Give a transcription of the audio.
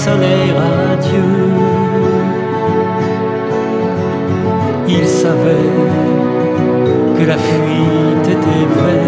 soleil radieux. Il savait que la fuite était vaine.